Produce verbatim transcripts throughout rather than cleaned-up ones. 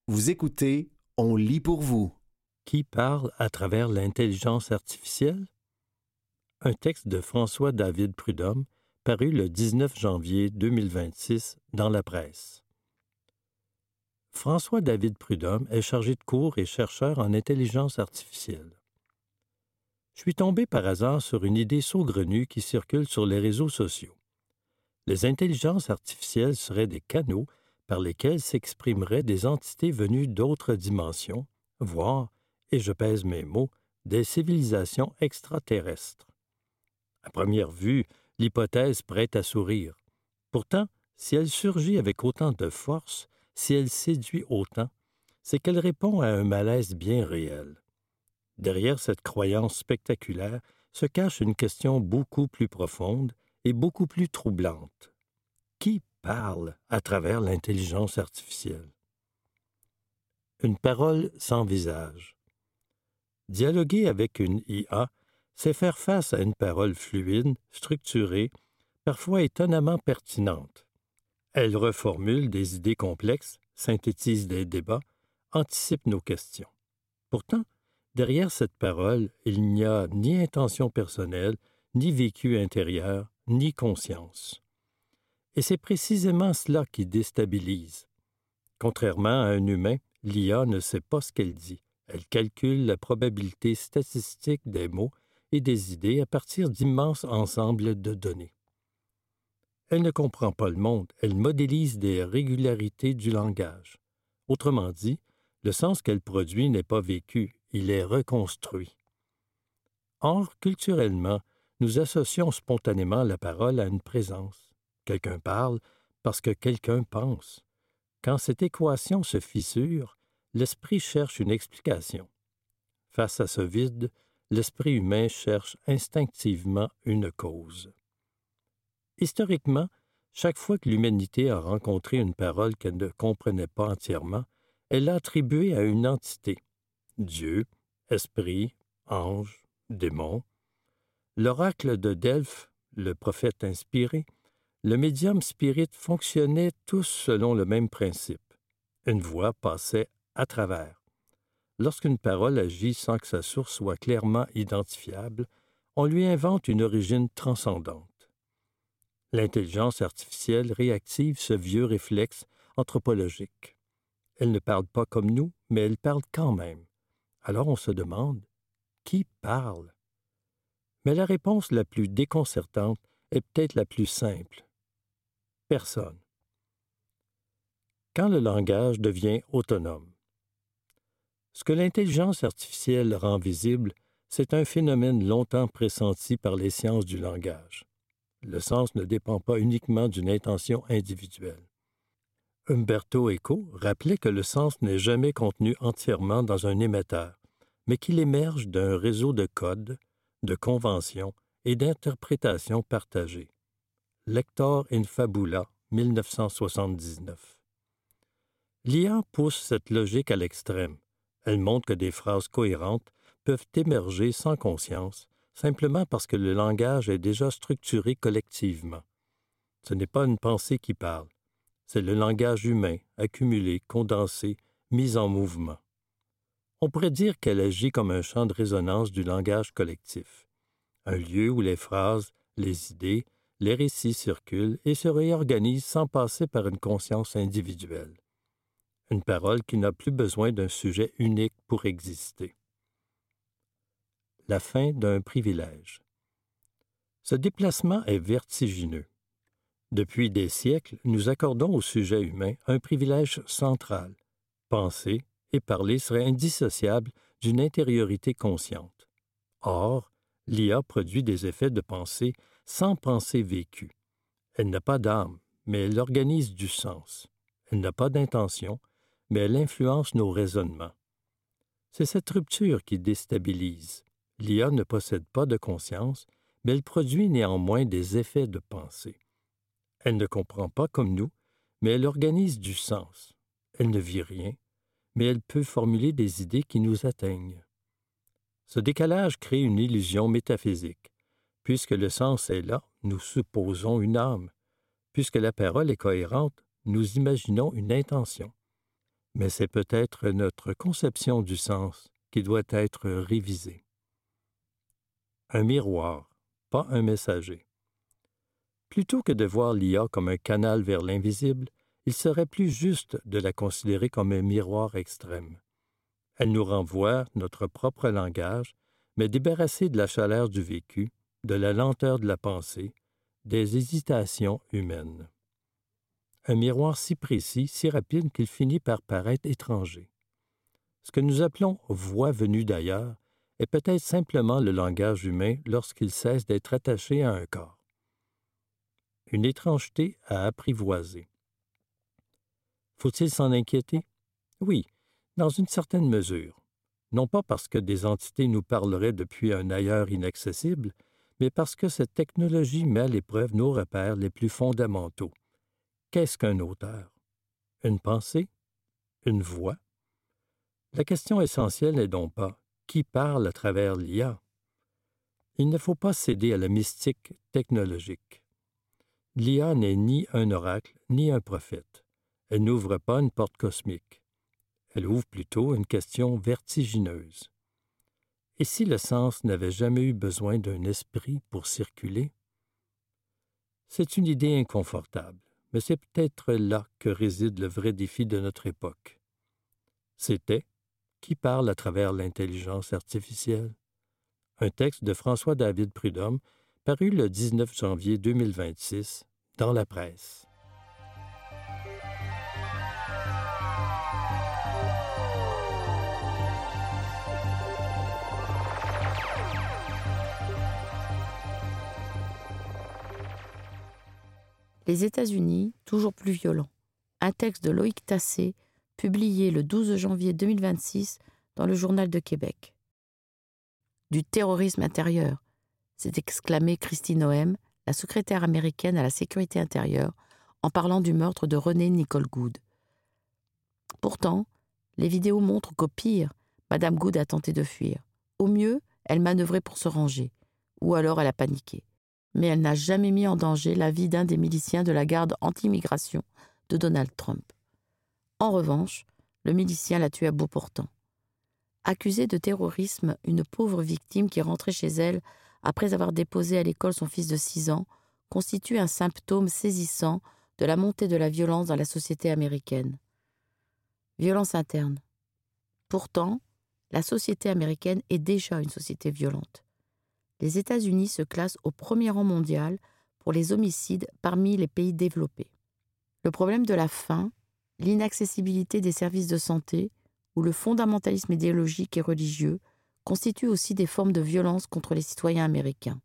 Vous écoutez, on lit pour vous. Qui parle à travers l'intelligence artificielle? Un texte de François-David Prudhomme, paru le dix-neuf janvier deux mille vingt-six dans la presse. François-David Prudhomme est chargé de cours et chercheur en intelligence artificielle. Je suis tombé par hasard sur une idée saugrenue qui circule sur les réseaux sociaux. Les intelligences artificielles seraient des canaux par lesquels s'exprimeraient des entités venues d'autres dimensions, voire, et je pèse mes mots, des civilisations extraterrestres. À première vue, l'hypothèse prête à sourire. Pourtant, si elle surgit avec autant de force, si elle séduit autant, c'est qu'elle répond à un malaise bien réel. Derrière cette croyance spectaculaire se cache une question beaucoup plus profonde et beaucoup plus troublante. Qui parle à travers l'intelligence artificielle? Une parole sans visage. Dialoguer avec une I A, c'est faire face à une parole fluide, structurée, parfois étonnamment pertinente. Elle reformule des idées complexes, synthétise des débats, anticipe nos questions. Pourtant, derrière cette parole, il n'y a ni intention personnelle, ni vécu intérieur, ni conscience. Et c'est précisément cela qui déstabilise. Contrairement à un humain, l'I A ne sait pas ce qu'elle dit. Elle calcule la probabilité statistique des mots et des idées à partir d'immenses ensembles de données. Elle ne comprend pas le monde, elle modélise des régularités du langage. Autrement dit, le sens qu'elle produit n'est pas vécu, il est reconstruit. Or, culturellement, nous associons spontanément la parole à une présence. Quelqu'un parle parce que quelqu'un pense. Quand cette équation se fissure, l'esprit cherche une explication. Face à ce vide, l'esprit humain cherche instinctivement une cause. Historiquement, chaque fois que l'humanité a rencontré une parole qu'elle ne comprenait pas entièrement, elle l'a attribuée à une entité. Dieu, esprit, ange, démon. L'oracle de Delphes, le prophète inspiré, le médium spirit fonctionnaient tous selon le même principe. Une voix passait à travers. Lorsqu'une parole agit sans que sa source soit clairement identifiable, on lui invente une origine transcendante. L'intelligence artificielle réactive ce vieux réflexe anthropologique. Elle ne parle pas comme nous, mais elle parle quand même. Alors on se demande, qui parle? Mais la réponse la plus déconcertante est peut-être la plus simple. Personne. Quand le langage devient autonome. Ce que l'intelligence artificielle rend visible, c'est un phénomène longtemps pressenti par les sciences du langage. Le sens ne dépend pas uniquement d'une intention individuelle. Umberto Eco rappelait que le sens n'est jamais contenu entièrement dans un émetteur, mais qu'il émerge d'un réseau de codes, de conventions et d'interprétations partagées. Lector in Fabula, mille neuf cent soixante-dix-neuf. L'I A pousse cette logique à l'extrême. Elle montre que des phrases cohérentes peuvent émerger sans conscience, simplement parce que le langage est déjà structuré collectivement. Ce n'est pas une pensée qui parle, c'est le langage humain, accumulé, condensé, mis en mouvement. On pourrait dire qu'elle agit comme un champ de résonance du langage collectif, un lieu où les phrases, les idées, les récits circulent et se réorganisent sans passer par une conscience individuelle. Une parole qui n'a plus besoin d'un sujet unique pour exister. La fin d'un privilège. Ce déplacement est vertigineux. Depuis des siècles, nous accordons au sujet humain un privilège central. Penser et parler seraient indissociables d'une intériorité consciente. Or, l'I A produit des effets de pensée sans pensée vécue. Elle n'a pas d'âme, mais elle organise du sens. Elle n'a pas d'intention, mais elle influence nos raisonnements. C'est cette rupture qui déstabilise. L'I A ne possède pas de conscience, mais elle produit néanmoins des effets de pensée. Elle ne comprend pas comme nous, mais elle organise du sens. Elle ne vit rien, mais elle peut formuler des idées qui nous atteignent. Ce décalage crée une illusion métaphysique. Puisque le sens est là, nous supposons une âme. Puisque la parole est cohérente, nous imaginons une intention. Mais c'est peut-être notre conception du sens qui doit être révisée. Un miroir, pas un messager. Plutôt que de voir l'I A comme un canal vers l'invisible, il serait plus juste de la considérer comme un miroir extrême. Elle nous renvoie notre propre langage, mais débarrassé de la chaleur du vécu, de la lenteur de la pensée, des hésitations humaines. Un miroir si précis, si rapide qu'il finit par paraître étranger. Ce que nous appelons « voix venue d'ailleurs » est peut-être simplement le langage humain lorsqu'il cesse d'être attaché à un corps. Une étrangeté à apprivoiser. Faut-il s'en inquiéter? Oui, dans une certaine mesure. Non pas parce que des entités nous parleraient depuis un ailleurs inaccessible, mais parce que cette technologie met à l'épreuve nos repères les plus fondamentaux. Qu'est-ce qu'un auteur? Une pensée? Une voix? La question essentielle n'est donc pas « qui parle à travers l'I A ?» Il ne faut pas céder à la mystique technologique. L'I A n'est ni un oracle, ni un prophète. Elle n'ouvre pas une porte cosmique. Elle ouvre plutôt une question vertigineuse. Et si le sens n'avait jamais eu besoin d'un esprit pour circuler? C'est une idée inconfortable, mais c'est peut-être là que réside le vrai défi de notre époque. C'était « Qui parle à travers l'intelligence artificielle ?» Un texte de François-David Prudhomme, paru le dix-neuf janvier deux mille vingt-six dans la presse. Les États-Unis, toujours plus violents. Un texte de Loïc Tassé, publié le douze janvier deux mille vingt-six dans le Journal de Québec. Du terrorisme intérieur, s'est exclamée Kristi Noem, la secrétaire américaine à la sécurité intérieure, en parlant du meurtre de René Nicole Goode. Pourtant, les vidéos montrent qu'au pire, Madame Goode a tenté de fuir. Au mieux, elle manœuvrait pour se ranger, ou alors elle a paniqué. Mais elle n'a jamais mis en danger la vie d'un des miliciens de la garde anti-immigration de Donald Trump. En revanche, le milicien l'a tuée à bout portant. Accusée de terrorisme, une pauvre victime qui rentrait chez elle après avoir déposé à l'école son fils de six ans constitue un symptôme saisissant de la montée de la violence dans la société américaine. Violence interne. Pourtant, la société américaine est déjà une société violente. Les États-Unis se classent au premier rang mondial pour les homicides parmi les pays développés. Le problème de la faim, l'inaccessibilité des services de santé ou le fondamentalisme idéologique et religieux constituent aussi des formes de violence contre les citoyens américains.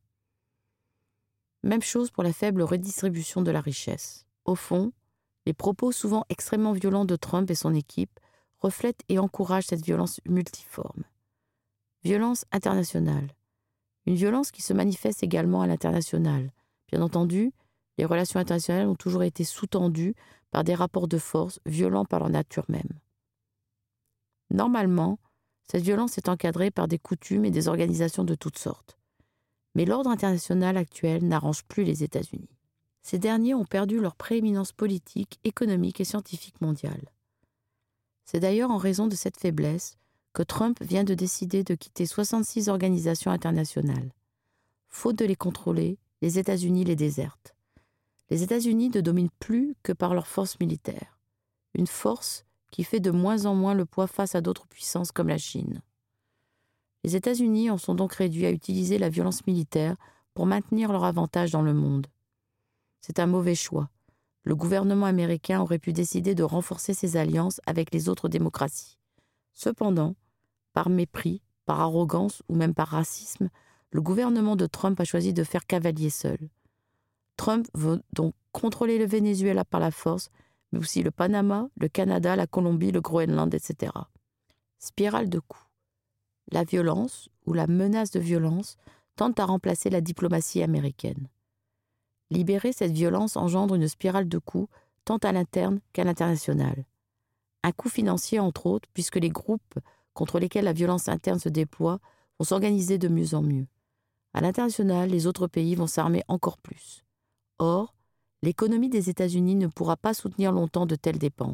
Même chose pour la faible redistribution de la richesse. Au fond, les propos souvent extrêmement violents de Trump et son équipe reflètent et encouragent cette violence multiforme. Violence internationale. Une violence qui se manifeste également à l'international. Bien entendu, les relations internationales ont toujours été sous-tendues par des rapports de force violents par leur nature même. Normalement, cette violence est encadrée par des coutumes et des organisations de toutes sortes. Mais l'ordre international actuel n'arrange plus les États-Unis. Ces derniers ont perdu leur prééminence politique, économique et scientifique mondiale. C'est d'ailleurs en raison de cette faiblesse que Trump vient de décider de quitter soixante-six organisations internationales. Faute de les contrôler, les États-Unis les désertent. Les États-Unis ne dominent plus que par leur force militaire. Une force qui fait de moins en moins le poids face à d'autres puissances comme la Chine. Les États-Unis en sont donc réduits à utiliser la violence militaire pour maintenir leur avantage dans le monde. C'est un mauvais choix. Le gouvernement américain aurait pu décider de renforcer ses alliances avec les autres démocraties. Cependant, par mépris, par arrogance ou même par racisme, le gouvernement de Trump a choisi de faire cavalier seul. Trump veut donc contrôler le Venezuela par la force, mais aussi le Panama, le Canada, la Colombie, le Groenland, et cetera. Spirale de coups. La violence ou la menace de violence tente à remplacer la diplomatie américaine. Libérer cette violence engendre une spirale de coûts tant à l'interne qu'à l'international. Un coût financier entre autres, puisque les groupes contre lesquels la violence interne se déploie vont s'organiser de mieux en mieux. À l'international, les autres pays vont s'armer encore plus. Or, l'économie des États-Unis ne pourra pas soutenir longtemps de telles dépenses.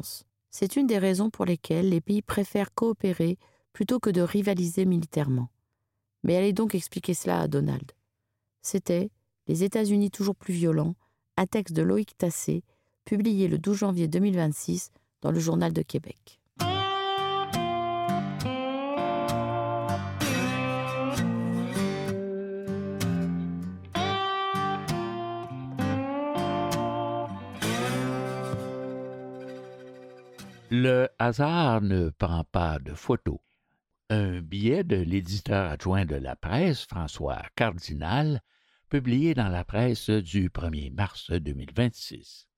C'est une des raisons pour lesquelles les pays préfèrent coopérer plutôt que de rivaliser militairement. Mais allez donc expliquer cela à Donald. C'était « Les États-Unis toujours plus violents », un texte de Loïc Tassé, publié le douze janvier deux mille vingt-six dans le Journal de Québec. Le hasard ne prend pas de photos. Un billet de l'éditeur adjoint de la presse, François Cardinal, publié dans la presse du premier mars deux mille vingt-six.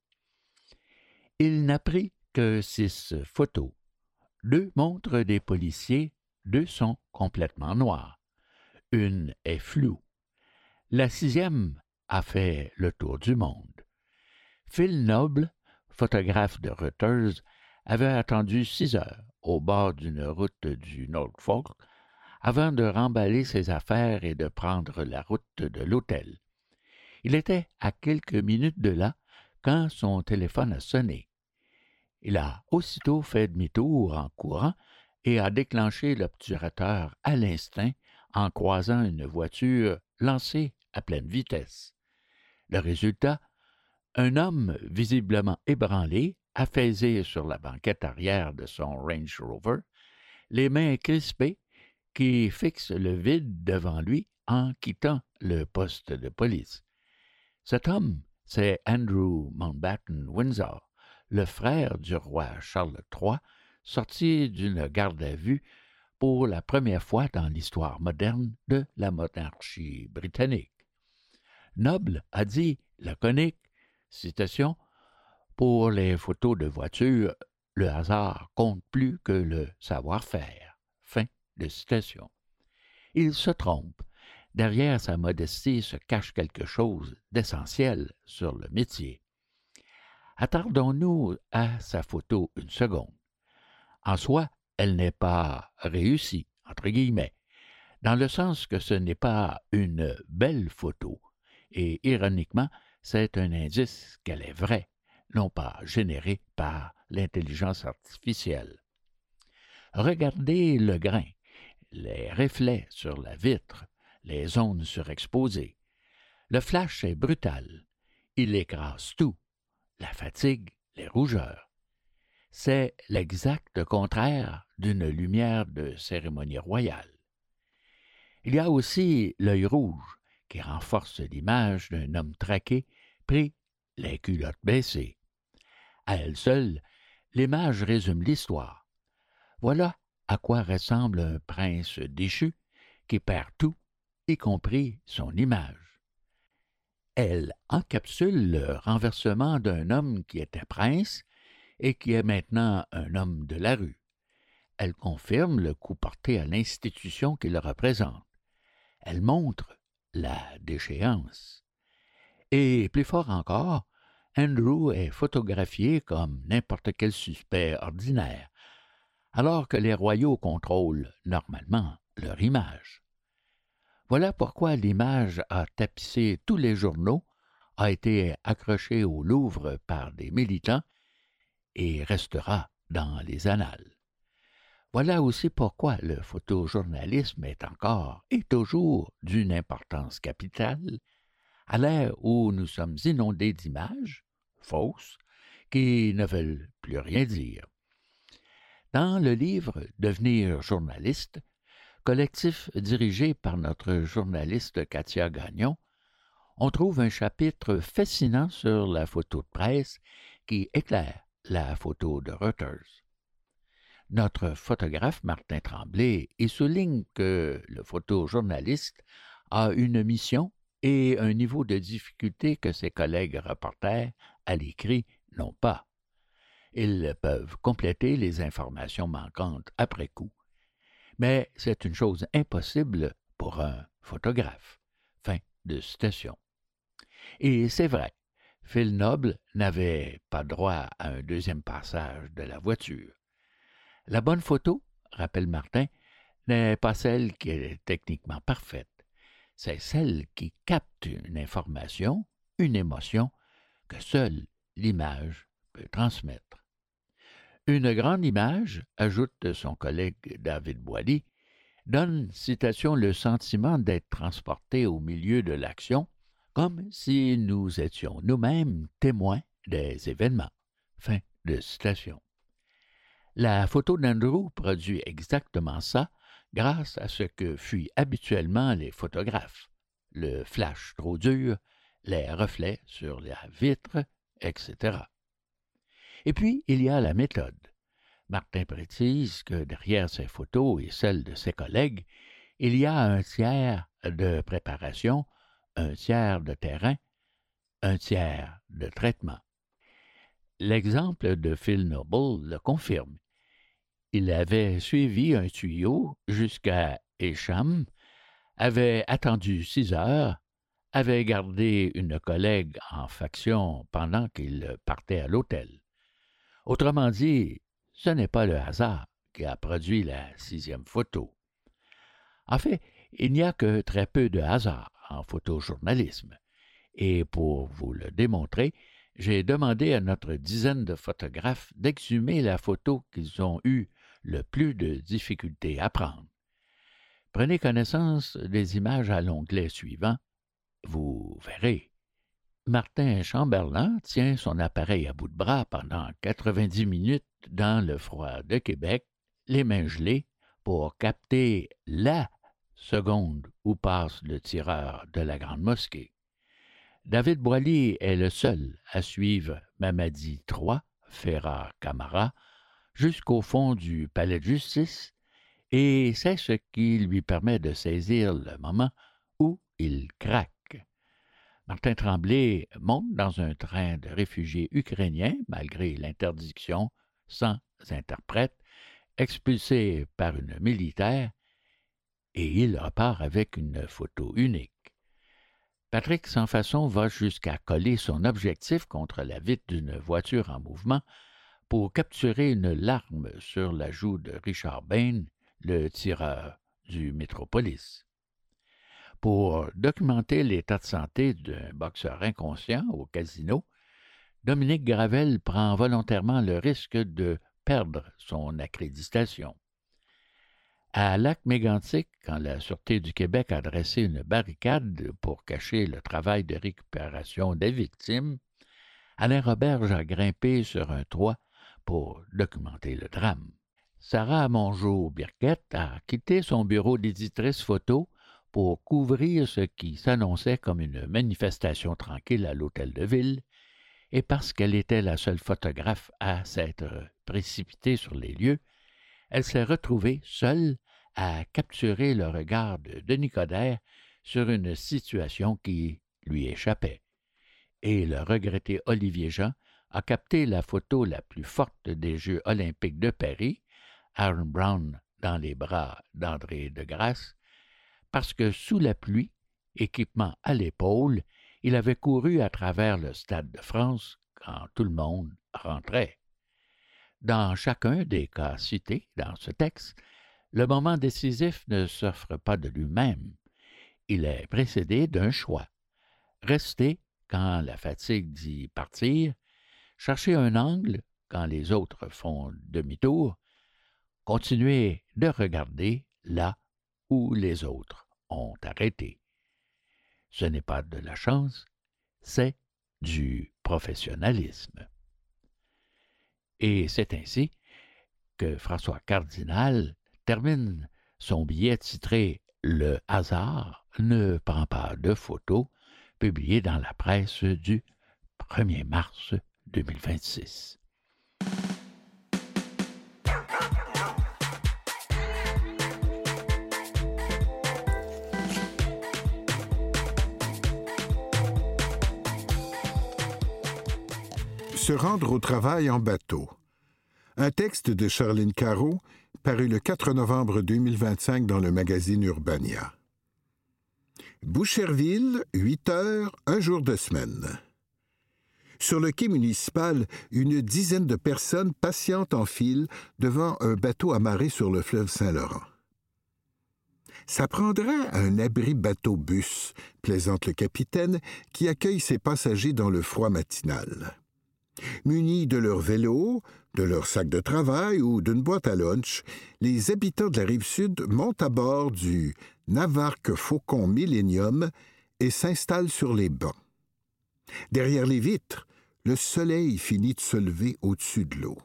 Il n'a pris que six photos. Deux montrent des policiers, deux sont complètement noirs. Une est floue. La sixième a fait le tour du monde. Phil Noble, photographe de Reuters, avait attendu six heures au bord d'une route du Norfolk avant de remballer ses affaires et de prendre la route de l'hôtel. Il était à quelques minutes de là quand son téléphone a sonné. Il a aussitôt fait demi-tour en courant et a déclenché l'obturateur à l'instinct en croisant une voiture lancée à pleine vitesse. Le résultat, un homme visiblement ébranlé, affaissé sur la banquette arrière de son Range Rover, les mains crispées, qui fixe le vide devant lui en quittant le poste de police. Cet homme, c'est Andrew Mountbatten Windsor, le frère du roi Charles trois, sorti d'une garde à vue pour la première fois dans l'histoire moderne de la monarchie britannique. Noble a dit, laconique, citation, « Pour les photos de voitures, le hasard compte plus que le savoir-faire. » Fin de citation. Il se trompe. Derrière sa modestie se cache quelque chose d'essentiel sur le métier. Attardons-nous à sa photo une seconde. En soi, elle n'est pas réussie, entre guillemets, dans le sens que ce n'est pas une belle photo, et ironiquement, c'est un indice qu'elle est vraie, non pas générée par l'intelligence artificielle. Regardez le grain, les reflets sur la vitre, les zones surexposées. Le flash est brutal. Il écrase tout. La fatigue, les rougeurs. C'est l'exact contraire d'une lumière de cérémonie royale. Il y a aussi l'œil rouge qui renforce l'image d'un homme traqué, pris les culottes baissées. À elle seule, l'image résume l'histoire. Voilà à quoi ressemble un prince déchu qui perd tout, y compris son image. Elle encapsule le renversement d'un homme qui était prince et qui est maintenant un homme de la rue. Elle confirme le coup porté à l'institution qui le représente. Elle montre la déchéance. Et plus fort encore, Andrew est photographié comme n'importe quel suspect ordinaire, alors que les royaux contrôlent normalement leur image. Voilà pourquoi l'image a tapissé tous les journaux, a été accrochée au Louvre par des militants et restera dans les annales. Voilà aussi pourquoi le photojournalisme est encore et toujours d'une importance capitale, à l'ère où nous sommes inondés d'images fausses qui ne veulent plus rien dire. Dans le livre « Devenir journaliste », collectif dirigé par notre journaliste Katia Gagnon, on trouve un chapitre fascinant sur la photo de presse qui éclaire la photo de Reuters. Notre photographe Martin Tremblay y souligne que le photojournaliste a une mission et un niveau de difficulté que ses collègues reporters à l'écrit n'ont pas. Ils peuvent compléter les informations manquantes après coup. Mais c'est une chose impossible pour un photographe. Fin de citation. Et c'est vrai, Phil Noble n'avait pas droit à un deuxième passage de la voiture. La bonne photo, rappelle Martin, n'est pas celle qui est techniquement parfaite. C'est celle qui capte une information, une émotion, que seule l'image peut transmettre. Une grande image, ajoute son collègue David Boily, donne, citation, le sentiment d'être transporté au milieu de l'action, comme si nous étions nous-mêmes témoins des événements. Fin de citation. La photo d'Andrew produit exactement ça grâce à ce que fuient habituellement les photographes. Le flash trop dur, les reflets sur la vitre, et cetera. Et puis, il y a la méthode. Martin précise que derrière ces photos et celles de ses collègues, il y a un tiers de préparation, un tiers de terrain, un tiers de traitement. L'exemple de Phil Noble le confirme. Il avait suivi un tuyau jusqu'à Esham, avait attendu six heures, avait gardé une collègue en faction pendant qu'il partait à l'hôtel. Autrement dit, ce n'est pas le hasard qui a produit la sixième photo. En fait, il n'y a que très peu de hasard en photojournalisme. Et pour vous le démontrer, j'ai demandé à notre dizaine de photographes d'exhumer la photo qu'ils ont eu le plus de difficultés à prendre. Prenez connaissance des images à l'onglet suivant. Vous verrez. Martin Chamberlain tient son appareil à bout de bras pendant quatre-vingt-dix minutes dans le froid de Québec, les mains gelées, pour capter la seconde où passe le tireur de la Grande Mosquée. David Boily est le seul à suivre Mamadi trois, Ferrar Camara, jusqu'au fond du palais de justice, et c'est ce qui lui permet de saisir le moment où il craque. Martin Tremblay monte dans un train de réfugiés ukrainiens, malgré l'interdiction, sans interprète, expulsé par une militaire, et il repart avec une photo unique. Patrick Sans Façon va jusqu'à coller son objectif contre la vitre d'une voiture en mouvement pour capturer une larme sur la joue de Richard Bain, le tireur du Métropolis. Pour documenter l'état de santé d'un boxeur inconscient au casino, Dominique Gravel prend volontairement le risque de perdre son accréditation. À Lac-Mégantic, quand la Sûreté du Québec a dressé une barricade pour cacher le travail de récupération des victimes, Alain Roberge a grimpé sur un toit pour documenter le drame. Sarah Mongeau-Birquette a quitté son bureau d'éditrice photo pour couvrir ce qui s'annonçait comme une manifestation tranquille à l'hôtel de ville, et parce qu'elle était la seule photographe à s'être précipitée sur les lieux, elle s'est retrouvée seule à capturer le regard de Denis Coderre sur une situation qui lui échappait. Et le regretté Olivier Jean a capté la photo la plus forte des Jeux olympiques de Paris, Aaron Brown dans les bras d'André Degrasse, parce que sous la pluie, équipement à l'épaule, il avait couru à travers le Stade de France quand tout le monde rentrait. Dans chacun des cas cités dans ce texte, le moment décisif ne s'offre pas de lui-même. Il est précédé d'un choix. Rester quand la fatigue dit partir, chercher un angle quand les autres font demi-tour, continuer de regarder là où les autres ont arrêté. Ce n'est pas de la chance, c'est du professionnalisme. Et c'est ainsi que François Cardinal termine son billet titré « Le hasard ne prend pas de photos », publié dans la presse du premier mars deux mille vingt-six. Se rendre au travail en bateau. Un texte de Charline Caro, paru le quatre novembre deux mille vingt-cinq dans le magazine Urbania. Boucherville, huit heures, un jour de semaine. Sur le quai municipal, une dizaine de personnes patientent en file devant un bateau amarré sur le fleuve Saint-Laurent. Ça prendrait un abri bateau-bus, plaisante le capitaine, qui accueille ses passagers dans le froid matinal. Munis de leur vélo, de leur sac de travail ou d'une boîte à lunch, les habitants de la Rive-Sud montent à bord du Navarque Faucon Millennium et s'installent sur les bancs. Derrière les vitres, le soleil finit de se lever au-dessus de l'eau.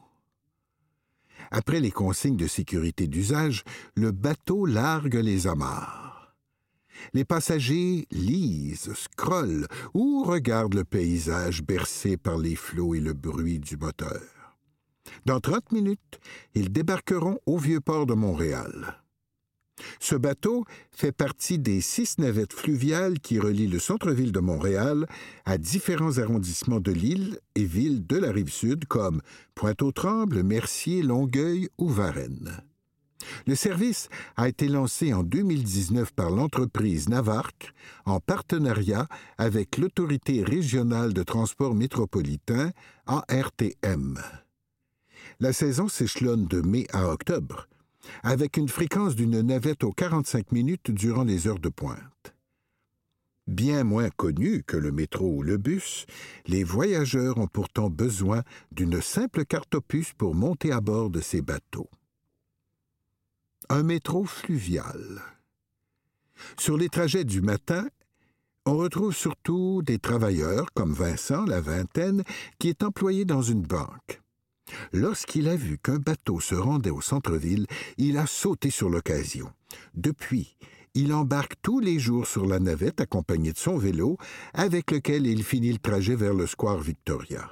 Après les consignes de sécurité d'usage, le bateau largue les amarres. Les passagers lisent, scrollent ou regardent le paysage bercé par les flots et le bruit du moteur. Dans trente minutes, ils débarqueront au Vieux-Port de Montréal. Ce bateau fait partie des six navettes fluviales qui relient le centre-ville de Montréal à différents arrondissements de l'île et villes de la Rive-Sud comme Pointe-aux-Trembles, Mercier, Longueuil ou Varennes. Le service a été lancé en deux mille dix-neuf par l'entreprise Navarque en partenariat avec l'Autorité régionale de transport métropolitain, A R T M. La saison s'échelonne de mai à octobre, avec une fréquence d'une navette aux quarante-cinq minutes durant les heures de pointe. Bien moins connus que le métro ou le bus, les voyageurs ont pourtant besoin d'une simple carte opus pour monter à bord de ces bateaux. Un métro fluvial. Sur les trajets du matin, on retrouve surtout des travailleurs, comme Vincent, la vingtaine, qui est employé dans une banque. Lorsqu'il a vu qu'un bateau se rendait au centre-ville, il a sauté sur l'occasion. Depuis, il embarque tous les jours sur la navette accompagné de son vélo, avec lequel il finit le trajet vers le square Victoria.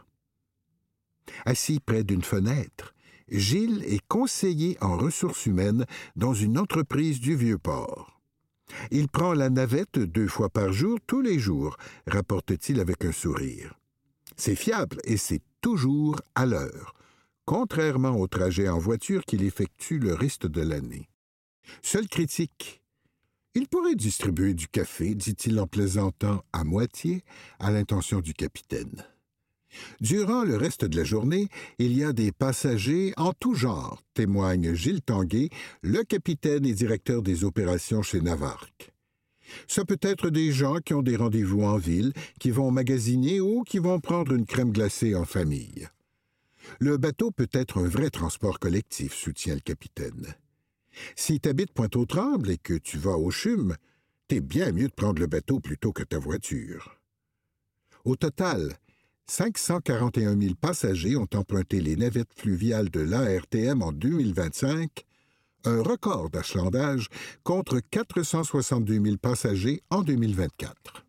Assis près d'une fenêtre, Gilles est conseiller en ressources humaines dans une entreprise du Vieux-Port. Il prend la navette deux fois par jour, tous les jours, rapporte-t-il avec un sourire. C'est fiable et c'est toujours à l'heure, contrairement au trajet en voiture qu'il effectue le reste de l'année. Seule critique, il pourrait distribuer du café, dit-il en plaisantant à moitié à l'intention du capitaine. Durant le reste de la journée, il y a des passagers en tout genre, témoigne Gilles Tanguay, le capitaine et directeur des opérations chez Navarque. Ça peut être des gens qui ont des rendez-vous en ville, qui vont magasiner ou qui vont prendre une crème glacée en famille. Le bateau peut être un vrai transport collectif, soutient le capitaine. Si tu habites Pointe-aux-Trembles et que tu vas au C H U M, t'es bien mieux de prendre le bateau plutôt que ta voiture. Au total, cinq cent quarante et un mille passagers ont emprunté les navettes fluviales de l'A R T M en deux mille vingt-cinq, un record d'achalandage contre quatre cent soixante-deux mille passagers en deux mille vingt-quatre.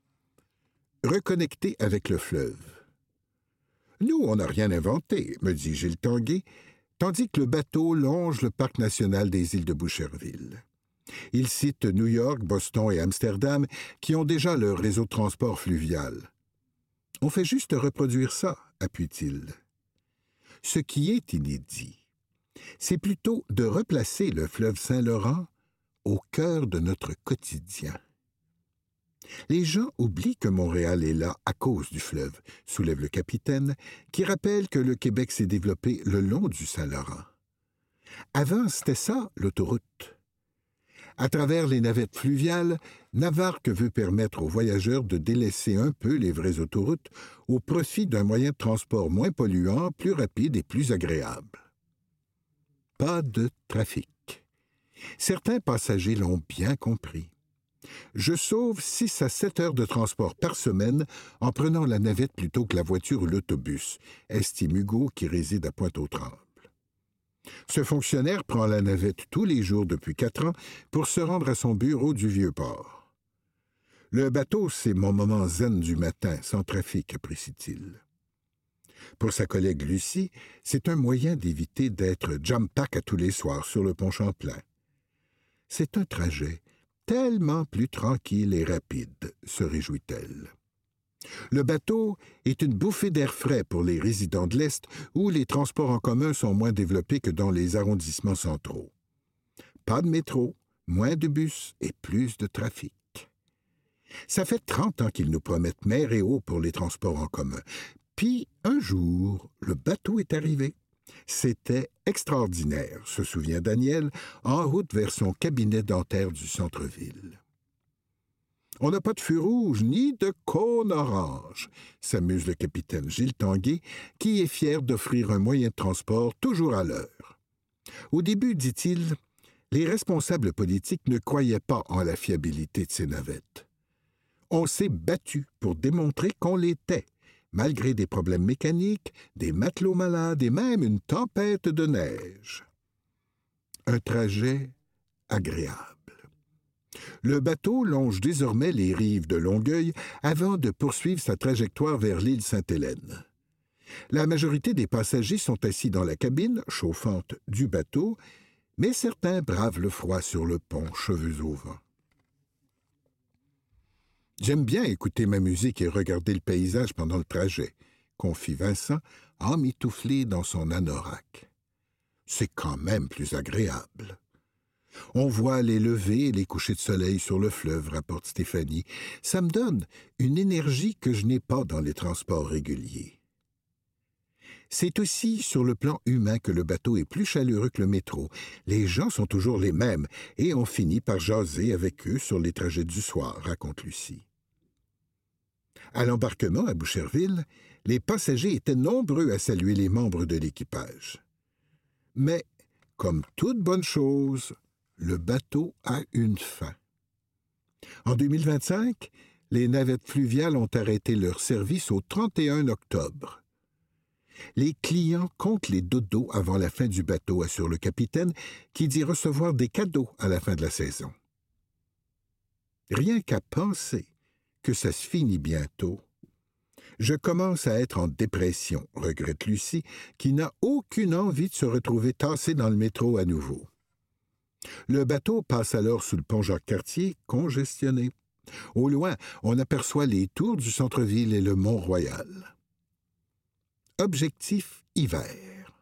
Reconnecté avec le fleuve. Nous, on n'a rien inventé, me dit Gilles Tanguay, tandis que le bateau longe le parc national des îles de Boucherville. Il cite New York, Boston et Amsterdam qui ont déjà leur réseau de transport fluvial. On fait juste reproduire ça, appuie-t-il. Ce qui est inédit, c'est plutôt de replacer le fleuve Saint-Laurent au cœur de notre quotidien. Les gens oublient que Montréal est là à cause du fleuve, soulève le capitaine, qui rappelle que le Québec s'est développé le long du Saint-Laurent. Avant, c'était ça, l'autoroute. À travers les navettes fluviales, Navarque veut permettre aux voyageurs de délaisser un peu les vraies autoroutes au profit d'un moyen de transport moins polluant, plus rapide et plus agréable. Pas de trafic. Certains passagers l'ont bien compris. Je sauve six à sept heures de transport par semaine en prenant la navette plutôt que la voiture ou l'autobus, estime Hugo qui réside à Pointe-aux-Trembles. Ce fonctionnaire prend la navette tous les jours depuis quatre ans pour se rendre à son bureau du Vieux-Port. Le bateau, c'est mon moment zen du matin, sans trafic, apprécie-t-il. Pour sa collègue Lucie, c'est un moyen d'éviter d'être jam-pack à tous les soirs sur le pont Champlain. C'est un trajet tellement plus tranquille et rapide, se réjouit-elle. Le bateau est une bouffée d'air frais pour les résidents de l'Est où les transports en commun sont moins développés que dans les arrondissements centraux. Pas de métro, moins de bus et plus de trafic. Ça fait trente ans qu'ils nous promettent mer et eau pour les transports en commun. Puis, un jour, le bateau est arrivé. C'était extraordinaire, se souvient Daniel, en route vers son cabinet dentaire du centre-ville. On n'a pas de feu rouge ni de cône orange, s'amuse le capitaine Gilles Tanguay, qui est fier d'offrir un moyen de transport toujours à l'heure. Au début, dit-il, les responsables politiques ne croyaient pas en la fiabilité de ces navettes. On s'est battu pour démontrer qu'on l'était, malgré des problèmes mécaniques, des matelots malades et même une tempête de neige. Un trajet agréable. Le bateau longe désormais les rives de Longueuil avant de poursuivre sa trajectoire vers l'île Sainte-Hélène. La majorité des passagers sont assis dans la cabine chauffante du bateau, mais certains bravent le froid sur le pont, cheveux au vent. « J'aime bien écouter ma musique et regarder le paysage pendant le trajet », confie Vincent, emmitouflé dans son anorak. « C'est quand même plus agréable. » On voit les levers et les couchers de soleil sur le fleuve, rapporte Stéphanie. Ça me donne une énergie que je n'ai pas dans les transports réguliers. C'est aussi sur le plan humain que le bateau est plus chaleureux que le métro. Les gens sont toujours les mêmes et on finit par jaser avec eux sur les trajets du soir, raconte Lucie. À l'embarquement à Boucherville, les passagers étaient nombreux à saluer les membres de l'équipage. Mais, comme toute bonne chose, le bateau a une fin. En deux mille vingt-cinq, les navettes fluviales ont arrêté leur service au trente et un octobre. Les clients comptent les dodos avant la fin du bateau, assure le capitaine, qui dit recevoir des cadeaux à la fin de la saison. Rien qu'à penser que ça se finit bientôt. Je commence à être en dépression, regrette Lucie, qui n'a aucune envie de se retrouver tassée dans le métro à nouveau. Le bateau passe alors sous le pont Jacques-Cartier, congestionné. Au loin, on aperçoit les tours du centre-ville et le Mont-Royal. Objectif hiver.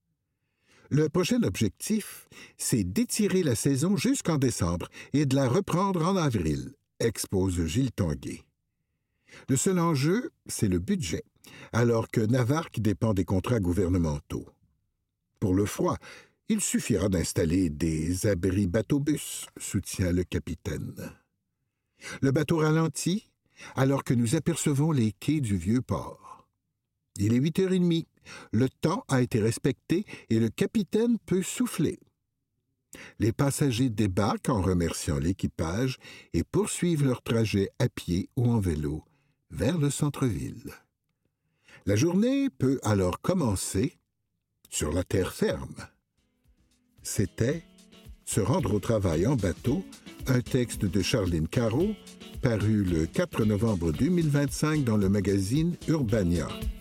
Le prochain objectif, c'est d'étirer la saison jusqu'en décembre et de la reprendre en avril, expose Gilles Tanguay. Le seul enjeu, c'est le budget, alors que Navarque dépend des contrats gouvernementaux. Pour le froid, il suffira d'installer des abris bateau-bus, soutient le capitaine. Le bateau ralentit, alors que nous apercevons les quais du Vieux-Port. Il est huit heures trente, le temps a été respecté et le capitaine peut souffler. Les passagers débarquent en remerciant l'équipage et poursuivent leur trajet à pied ou en vélo vers le centre-ville. La journée peut alors commencer sur la terre ferme. C'était « Se rendre au travail en bateau », un texte de Charline Caro, paru le quatre novembre deux mille vingt-cinq dans le magazine Urbania.